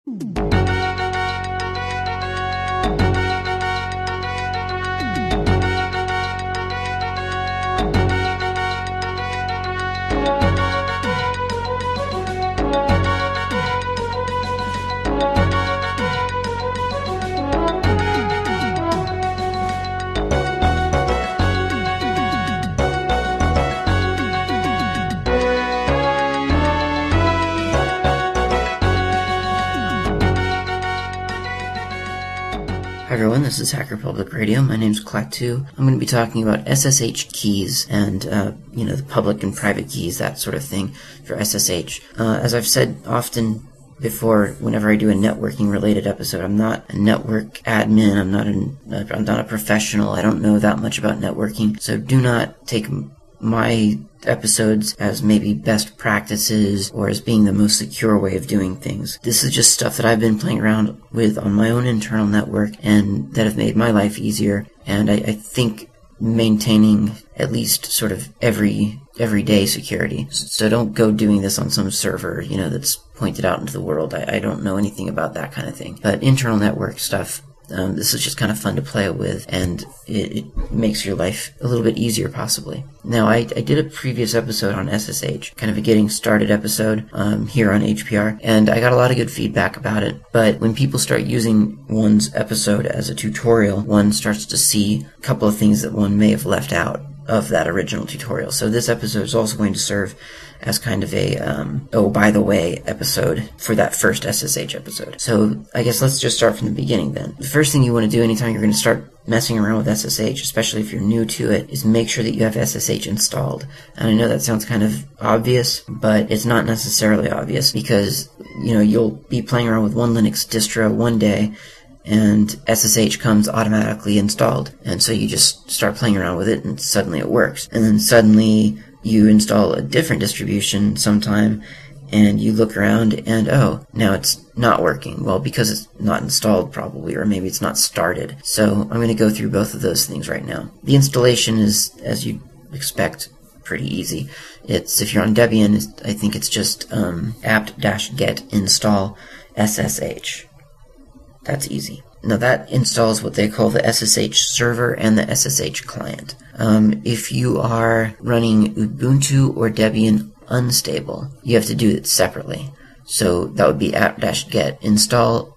Hi everyone, this is Hacker Public Radio. My name's Klaatu. I'm going to be talking about SSH keys and, the public and private keys, that sort of thing for SSH. As I've said often before, whenever I do a networking related episode, I'm not a network admin, I'm not a professional, I don't know that much about networking, so do not take my episodes as maybe best practices or as being the most secure way of doing things. This is just stuff that I've been playing around with on my own internal network and that have made my life easier, and I think maintaining at least sort of everyday security. So don't go doing this on some server, that's pointed out into the world. I don't know anything about that kind of thing. But internal network stuff, this is just kind of fun to play with, and it makes your life a little bit easier, possibly. Now, I did a previous episode on SSH, kind of a getting started episode here on HPR, and I got a lot of good feedback about it. But when people start using one's episode as a tutorial, one starts to see a couple of things that one may have left out of that original tutorial. So this episode is also going to serve as kind of a, oh, by the way, episode for that first SSH episode. So I guess let's just start from the beginning then. The first thing you want to do anytime you're going to start messing around with SSH, especially if you're new to it, is make sure that you have SSH installed. And I know that sounds kind of obvious, but it's not necessarily obvious because, you'll be playing around with one Linux distro one day, and SSH comes automatically installed. And so you just start playing around with it, and suddenly it works. And then suddenly you install a different distribution sometime, and you look around, and oh, now it's not working. Well, because it's not installed probably, or maybe it's not started. So I'm going to go through both of those things right now. The installation is, as you'd expect, pretty easy. It's, if you're on Debian, I think it's just apt-get install SSH. That's easy. Now that installs what they call the SSH server and the SSH client. If you are running Ubuntu or Debian unstable, you have to do it separately. So that would be apt-get install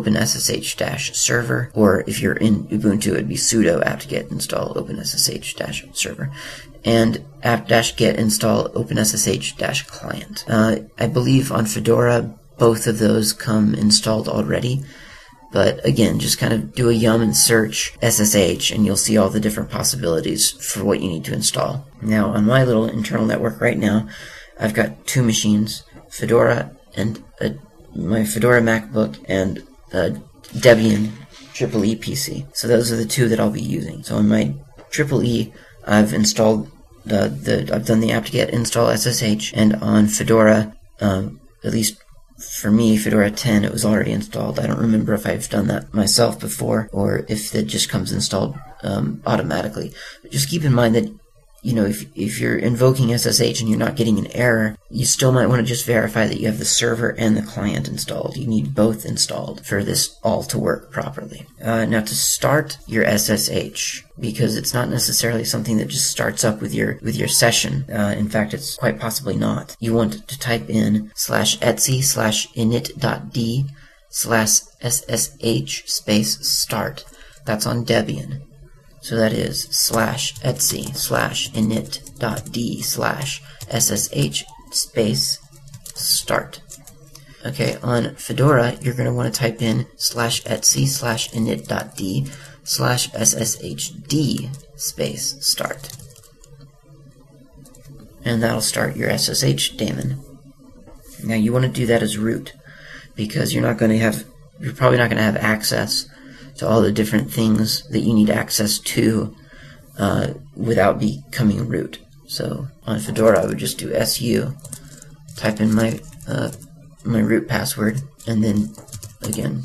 OpenSSH-server, or if you're in Ubuntu, it would be sudo apt-get install OpenSSH-server, and apt-get install OpenSSH-client. I believe on Fedora, both of those come installed already. But again, just kind of do a yum and search SSH, and you'll see all the different possibilities for what you need to install. Now, on my little internal network right now, I've got two machines, Fedora and my Fedora MacBook and a Debian EEE PC. So those are the two that I'll be using. So on my EEE, I've installed I've done the apt-get install SSH, and on Fedora, at least for me, Fedora 10, it was already installed. I don't remember if I've done that myself before, or if it just comes installed automatically. But just keep in mind that, if you're invoking SSH and you're not getting an error, you still might want to just verify that you have the server and the client installed. You need both installed for this all to work properly. Now, to start your SSH, because it's not necessarily something that just starts up with your session. In fact, it's quite possibly not. You want to type in /etsy/init.d/SSH space start. That's on Debian. So that is /etsy/init.d/SSH space start. Okay, on Fedora, you're going to want to type in /etsy/init.d/SSHD space start. And that'll start your SSH daemon. Now you want to do that as root, because you're probably not going to have access to all the different things that you need access to without becoming root. So on Fedora, I would just do su, type in my root password, and then again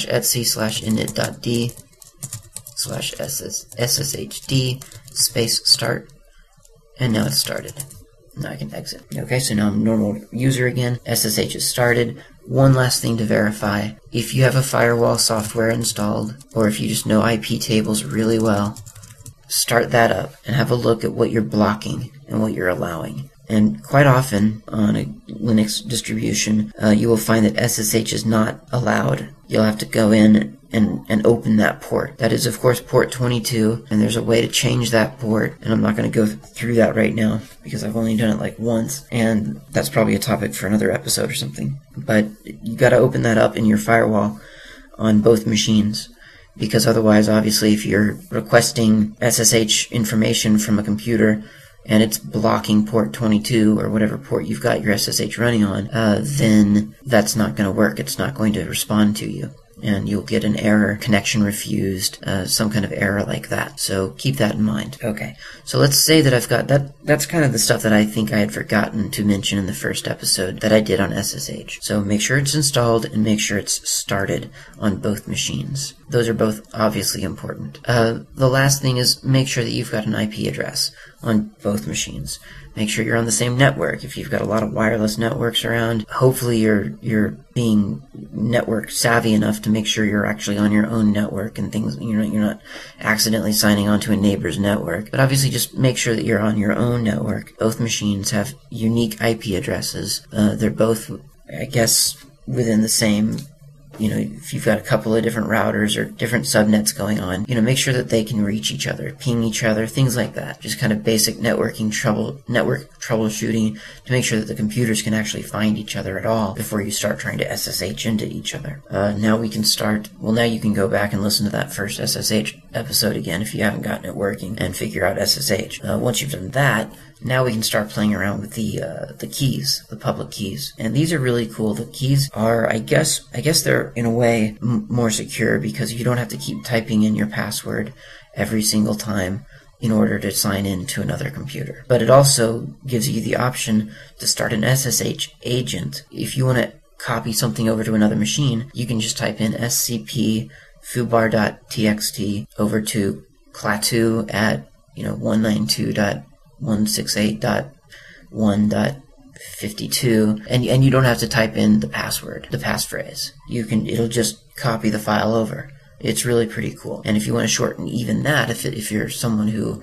/etsy/init.d/SSHD space start, and now it's started. Now I can exit. Okay, so now I'm a normal user again. SSH is started. one last thing to verify. If you have a firewall software installed, or if you just know IP tables really well, start that up and have a look at what you're blocking and what you're allowing. And quite often on a Linux distribution, you will find that SSH is not allowed. You'll have to go in and open that port. That is, of course, port 22, and there's a way to change that port, and I'm not going to go through that right now because I've only done it like once, and that's probably a topic for another episode or something. But you got to open that up in your firewall on both machines, because otherwise, obviously, if you're requesting SSH information from a computer and it's blocking port 22 or whatever port you've got your SSH running on, then that's not going to work. It's not going to respond to you, and you'll get an error, connection refused, some kind of error like that. So keep that in mind. Okay, so let's say that I've got that. That's kind of the stuff that I think I had forgotten to mention in the first episode that I did on SSH. So make sure it's installed and make sure it's started on both machines. Those are both obviously important. The last thing is make sure that you've got an IP address on both machines. Make sure you're on the same network. If you've got a lot of wireless networks around, hopefully you're being network savvy enough to make sure you're actually on your own network and things. You're not accidentally signing onto a neighbor's network. But obviously, just make sure that you're on your own network. Both machines have unique IP addresses. They're both, I guess, within the same. If you've got a couple of different routers or different subnets going on, make sure that they can reach each other, ping each other, things like that. Just kind of basic network troubleshooting to make sure that the computers can actually find each other at all before you start trying to SSH into each other. Now you can go back and listen to that first SSH episode again if you haven't gotten it working and figure out SSH. Once you've done that, now we can start playing around with the keys, the public keys. And these are really cool. The keys are, I guess they're in a way more secure because you don't have to keep typing in your password every single time in order to sign in to another computer. But it also gives you the option to start an SSH agent. If you want to copy something over to another machine, you can just type in scp foobar.txt over to Klaatu at 192.168.1.52, and you don't have to type in the passphrase. It'll just copy the file over. It's really pretty cool. And if you want to shorten even that, if you're someone who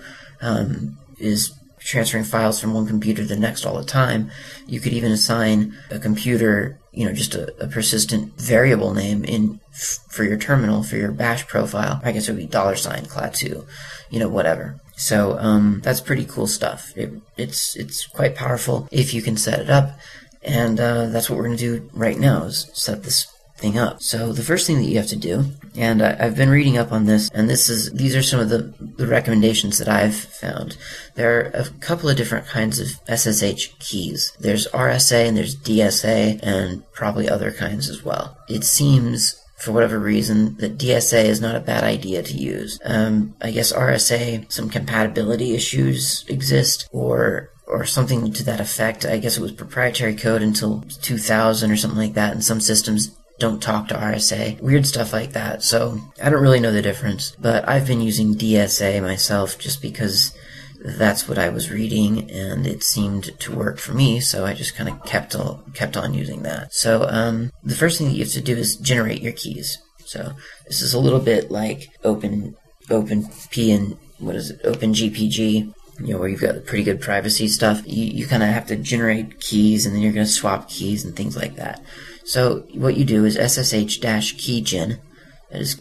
is transferring files from one computer to the next all the time, you could even assign a computer, just a persistent variable name for your terminal, for your bash profile. I guess it would be $Klaatu, whatever. So that's pretty cool stuff. It's quite powerful if you can set it up, and that's what we're going to do right now, is set this thing up. So the first thing that you have to do, and I've been reading up on this, and these are some of the recommendations that I've found. There are a couple of different kinds of SSH keys. There's RSA and there's DSA and probably other kinds as well. It seems, for whatever reason, that DSA is not a bad idea to use. I guess RSA, some compatibility issues exist, or something to that effect. I guess it was proprietary code until 2000 or something like that, and some systems don't talk to RSA. Weird stuff like that. So I don't really know the difference, but I've been using DSA myself just because that's what I was reading and it seemed to work for me, so I just kind of kept on using that. So the first thing that you have to do is generate your keys. So this is a little bit like OpenP and OpenGPG, where you've got pretty good privacy stuff. You kind of have to generate keys, and then you're going to swap keys and things like that. So what you do is SSH-keygen, that is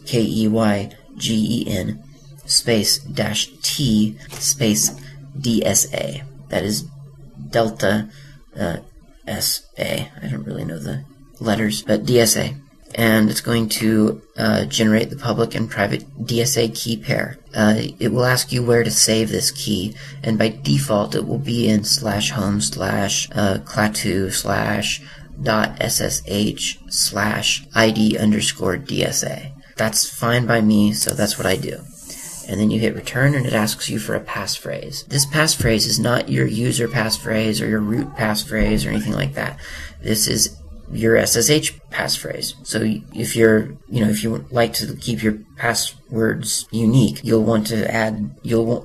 KEYGEN, space -T space DSA, that is Delta SA. I don't really know the letters, but DSA. And it's going to generate the public and private DSA key pair. It will ask you where to save this key, and by default it will be in /home/Klaatu/.ssh/ID_DSA. That's fine by me, so that's what I do. And then you hit return, and it asks you for a passphrase. This passphrase is not your user passphrase or your root passphrase or anything like that. This is your SSH passphrase. So if you like to keep your passwords unique, you'll want to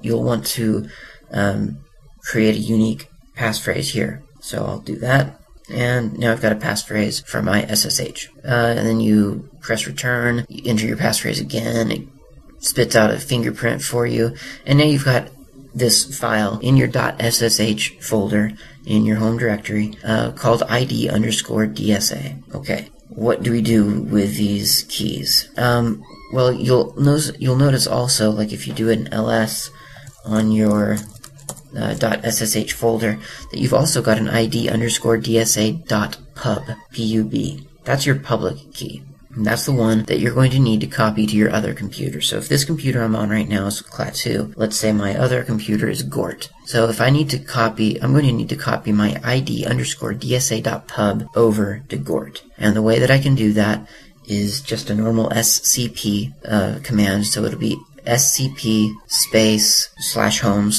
create a unique passphrase here. So I'll do that, And now I've got a passphrase for my SSH. And then you press return, you enter your passphrase again, it spits out a fingerprint for you, and now you've got this file in your .ssh folder in your home directory called ID_DSA. Okay, what do we do with these keys? Well, you'll notice also, like if you do an ls on your .ssh folder, that you've also got an ID_DSA.pub, P-U-B. That's your public key. And that's the one that you're going to need to copy to your other computer. So if this computer I'm on right now is Klaatu, let's say my other computer is Gort. So if I need to copy, I'm going to need to copy my ID_DSA.pub over to Gort. And the way that I can do that is just a normal scp command. So it'll be scp space /home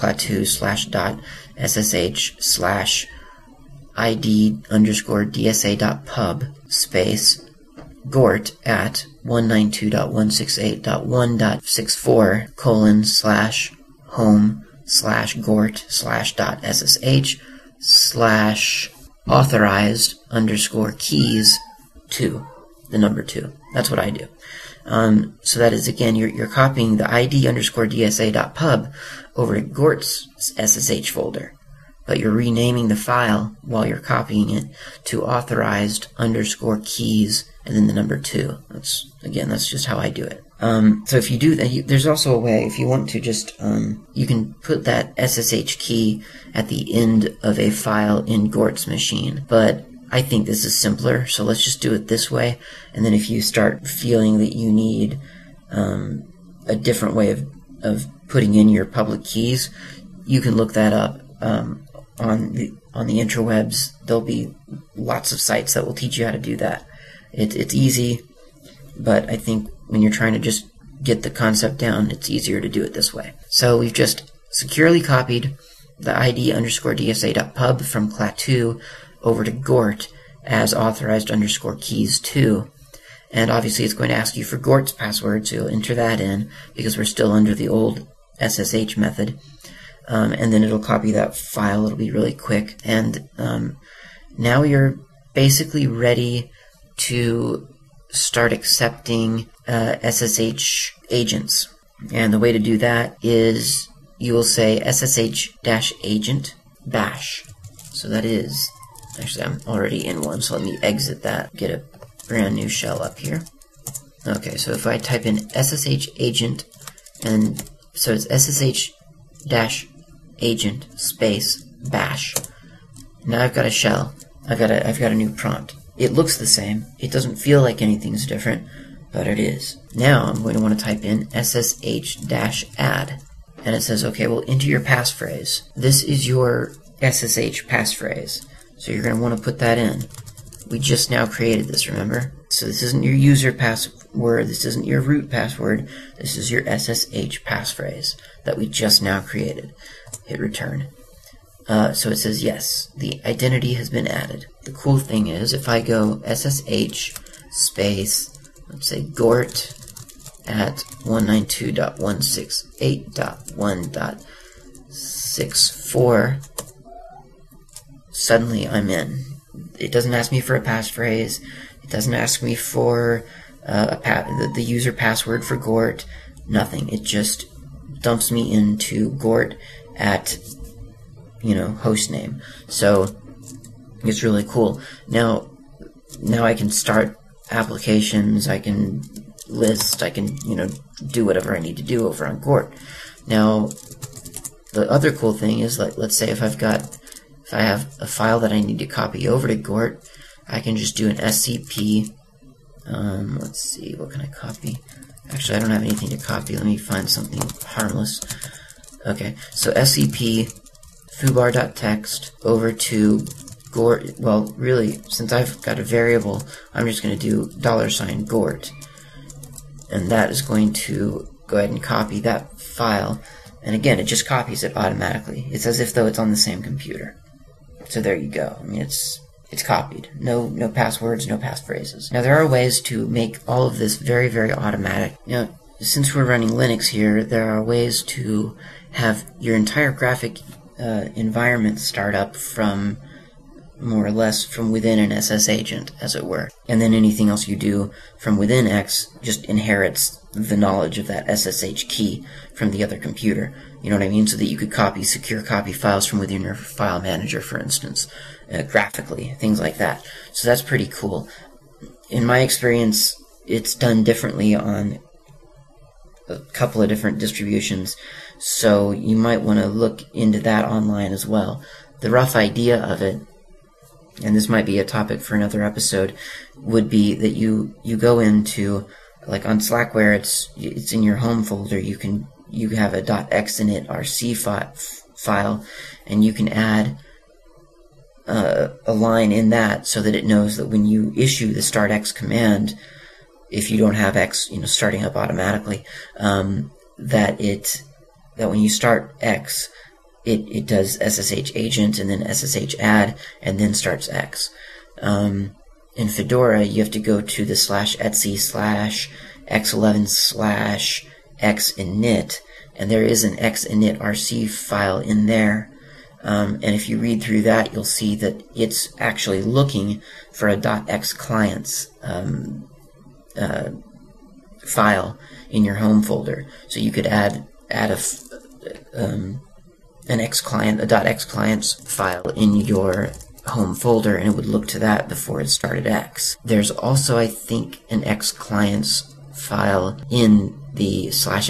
/klaatu/.ssh ID_DSA.pub space Gort at 192.168.1.64:/Gort/authorized_keys 2, the number 2. That's what I do. So that is, again, you're copying the ID_DSA.pub over to Gort's SSH folder, but you're renaming the file while you're copying it to authorized_keys and then the number 2. That's just how I do it. So if you do that, there's also a way, if you want to just, you can put that SSH key at the end of a file in Gort's machine, but I think this is simpler, so let's just do it this way, and then if you start feeling that you need a different way of putting in your public keys, you can look that up on the interwebs. There'll be lots of sites that will teach you how to do that. It's easy, but I think when you're trying to just get the concept down, it's easier to do it this way. So we've just securely copied the ID_DSA.pub from Klaatu over to Gort as authorized_keys2, and obviously it's going to ask you for Gort's password, so you'll enter that in because we're still under the old SSH method, and then it'll copy that file. It'll be really quick, and now you're basically ready to start accepting SSH agents. And the way to do that is you will say ssh-agent bash. So that is, actually I'm already in one, so let me exit that, get a brand new shell up here. Okay, so if I type in ssh-agent, and so it's ssh-agent space bash. Now I've got a shell. I've got a new prompt. It looks the same. It doesn't feel like anything's different, but it is. Now I'm going to want to type in ssh-add, and it says, okay, well, enter your passphrase. This is your SSH passphrase, so you're going to want to put that in. We just now created this, remember? So this isn't your user password, this isn't your root password, this is your SSH passphrase that we just now created. Hit return. So it says, yes, the identity has been added. The cool thing is, if I go SSH space, let's say Gort at 192.168.1.64, suddenly I'm in. It doesn't ask me for a passphrase. It doesn't ask me for the user password for Gort. Nothing. It just dumps me into Gort at, host name. So it's really cool. Now I can start applications. I can list. I can do whatever I need to do over on Gort. Now the other cool thing is, like, let's say if I have a file that I need to copy over to Gort, I can just do an scp. Let's see, what can I copy? Actually, I don't have anything to copy. Let me find something harmless. Okay, so scp foobar.txt over to Gort. Well, really, since I've got a variable, I'm just going to do $Gort, and that is going to go ahead and copy that file. And again, it just copies it automatically. It's as if though it's on the same computer. So there you go. I mean, it's copied. No passwords, no passphrases. Now there are ways to make all of this very, very automatic. Now, since we're running Linux here, there are ways to have your entire graphic environment start up from more or less from within an SS agent, as it were. And then anything else you do from within X just inherits the knowledge of that SSH key from the other computer. You know what I mean? So that you could secure copy files from within your file manager, for instance, graphically, things like that. So that's pretty cool. In my experience, it's done differently on a couple of different distributions, so you might want to look into that online as well. The rough idea of it, and this might be a topic for another episode, would be that you go into, like on Slackware, it's in your home folder. You have a .xinit rc file, and you can add a line in that so that it knows that when you issue the start X command, if you don't have X, starting up automatically, that when you start X, it does SSH agent and then SSH add and then starts X. In Fedora, you have to go to the /etc/x11/xinit, and there is an xinit rc file in there. And if you read through that, you'll see that it's actually looking for a .x clients file in your home folder. So you could add an X client, a .x clients file in your home folder, and it would look to that before it started X. There's also, I think, an X clients file in the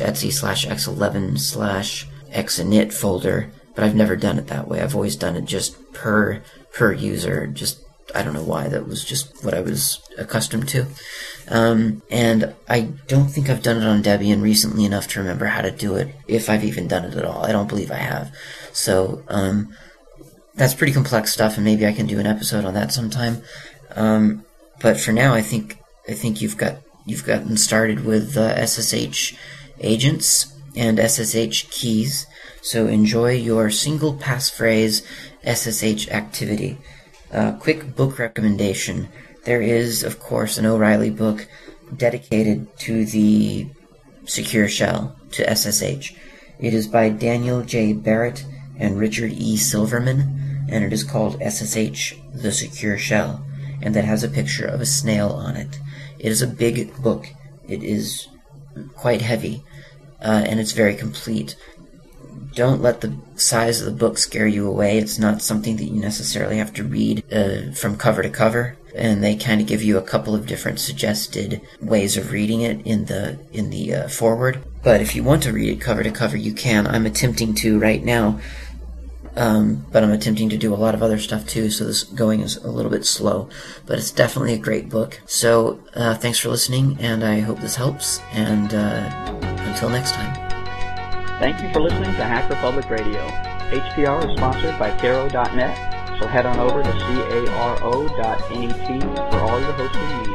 /etc/x11/xinit folder, but I've never done it that way. I've always done it just per user. I don't know why. That was just what I was accustomed to. And I don't think I've done it on Debian recently enough to remember how to do it, if I've even done it at all. I don't believe I have. So that's pretty complex stuff, and maybe I can do an episode on that sometime. But for now, I think you've gotten started with SSH agents and SSH keys. So enjoy your single passphrase SSH activity. Quick book recommendation. There is, of course, an O'Reilly book dedicated to the secure shell, to SSH. It is by Daniel J. Barrett and Richard E. Silverman, and it is called SSH, the Secure Shell, and that has a picture of a snail on it. It is a big book. It is quite heavy, and it's very complete. Don't let the size of the book scare you away. It's not something that you necessarily have to read from cover to cover, and they kind of give you a couple of different suggested ways of reading it in the foreword. But if you want to read it cover to cover, you can. I'm attempting to right now, but I'm attempting to do a lot of other stuff too, so this going is a little bit slow. But it's definitely a great book. So thanks for listening, and I hope this helps, and until next time. Thank you for listening to Hacker Public Radio. HPR is sponsored by Caro.net, so head on over to caro.net for all your hosting needs.